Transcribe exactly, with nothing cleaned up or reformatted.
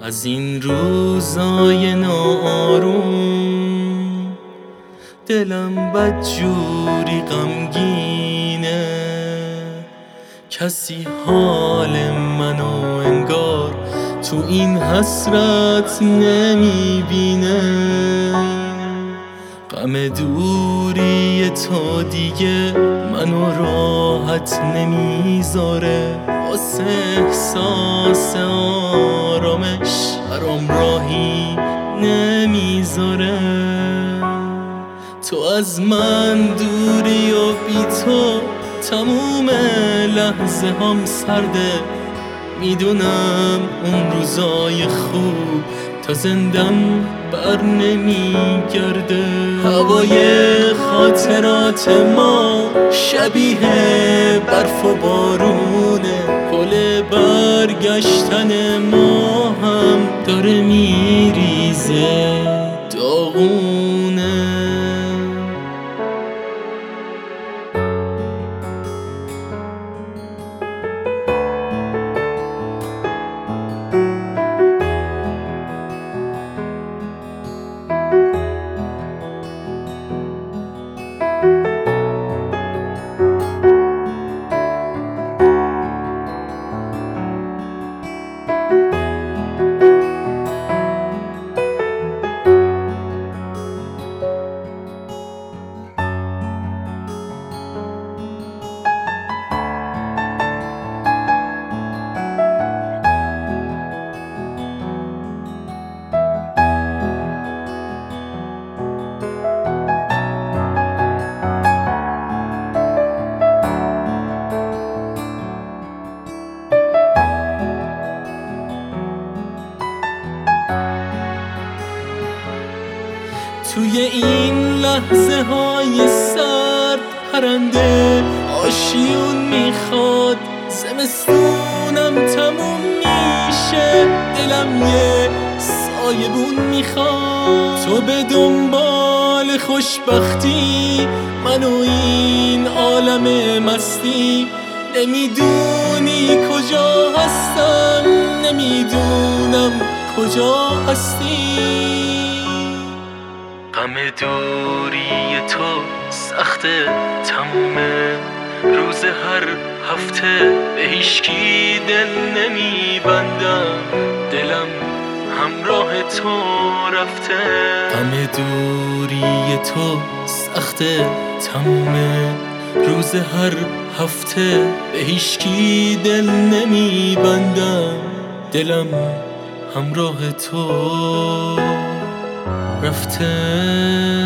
از این روزای ناآروم دلم بدجوری غمگینه، کسی حال منو انگار تو این حسرت نمیبینه. غم دوری تو دیگه منو راحت نمیذاره، واسه احساس آرامش برام راهی نمیذاره. تو از من دوری و بی تو تموم لحظه هم سرده، میدونم اون روزای خوب تا زندم بر نمیگرده. هوای خاطرات ما شبیه برف و بارونه، پل برگشتن ما هم داره میریزه داغونه. توی این لحظه های سرد پرنده آشیون میخواد، زمستونم تموم میشه، دلم یه سایبون میخواد. تو به دنبال خوشبختی، من و این عالم مستی، نمیدونی کجا هستم، نمیدونم کجا هستی. غم دوری تو سخته تمومه، روز هر هفته به هیچکی دل نمیبندم، دلم همراه تو رفته. غم دوری تو سخته تمومه، روز هر هفته به هیچکی دل نمیبندم، دلم همراه تو رفته.